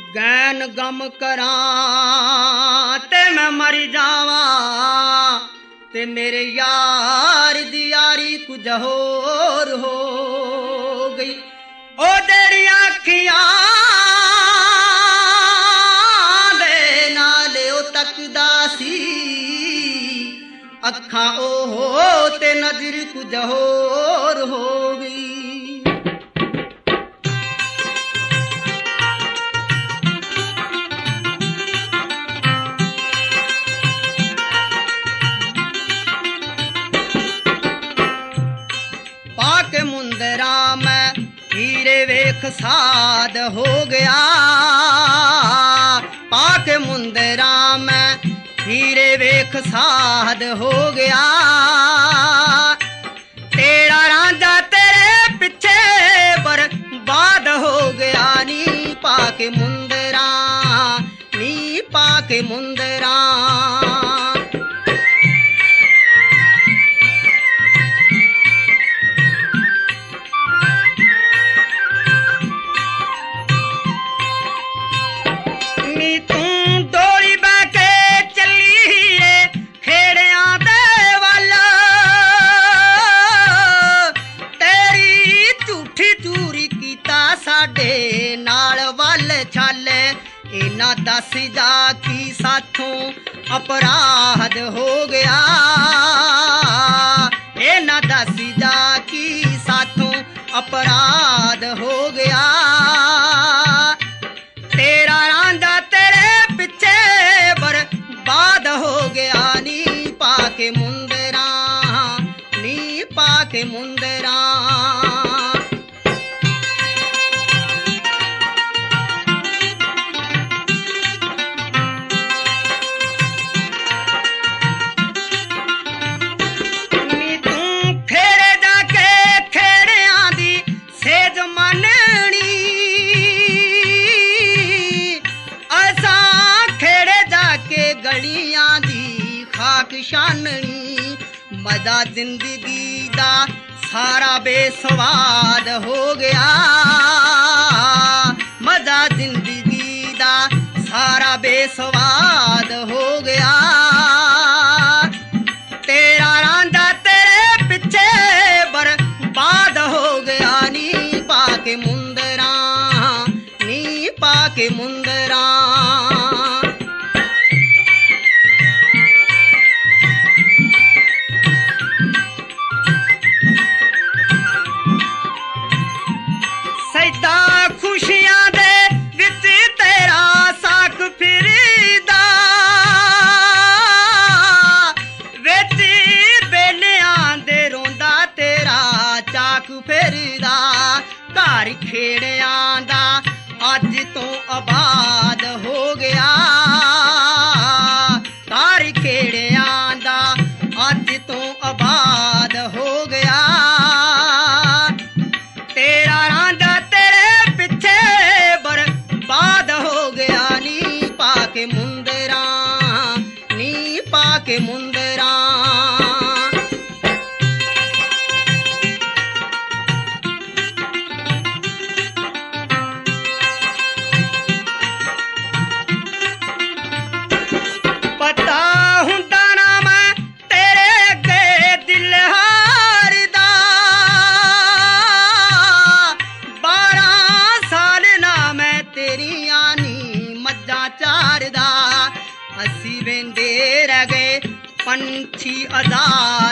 Gain गम करा ते मैं मर जावा ते मेरे यार दी यारी कुछ होर हो गई। ओ तेरी अखियां दे नाल ओ तकदा सी अखां ओहो ते नजर कुछ होर हो गई। पाके मुंदरा मैं हीरे वेख साध हो गया। पाके मुंदरा मैं हीरे वेख साध हो गया। तेरा रांझा तेरे पिछे बर्बाद हो गया। नी पाके मुंदरा नी पाके मुंदरा। नाल वल छल इना दस जा की साथों अपराध हो गया। इना दस जा की साथों अपराध हो गया। तेरा रांझा तेरे पिछे बर्बाद हो गया। नी पाके मुंदरा नी पाके मुंदरा। शाननी मजा जिंदगी दा सारा बेसवाद हो गया। मजा जिंदगी दा सारा बेसवाद हो गया। तेरा रांझा तेरे पिछे बर्बाद हो गया। नी पाके मुंदरा नी पाके मुंदरा। खुशियां दे विच तेरा साक फिरदा विच बेलियां दे रोंदा तेरा चाक फिरदा। घर खेड़ियां दा अज तो आबाद हो गया। घर खेड़ियां दा अज तो आबाद हो गया। तेरा रांझा बर्बाद हो गया। नी पाके मुंदरा नी पाके मुंदरा। पता हुंदा ना मैं तेरे अगे दिल हारदा। 12 साल ना मैं तेरिया नी मज्जा चारदा। असी वेंदे रह गए पंछी आजाद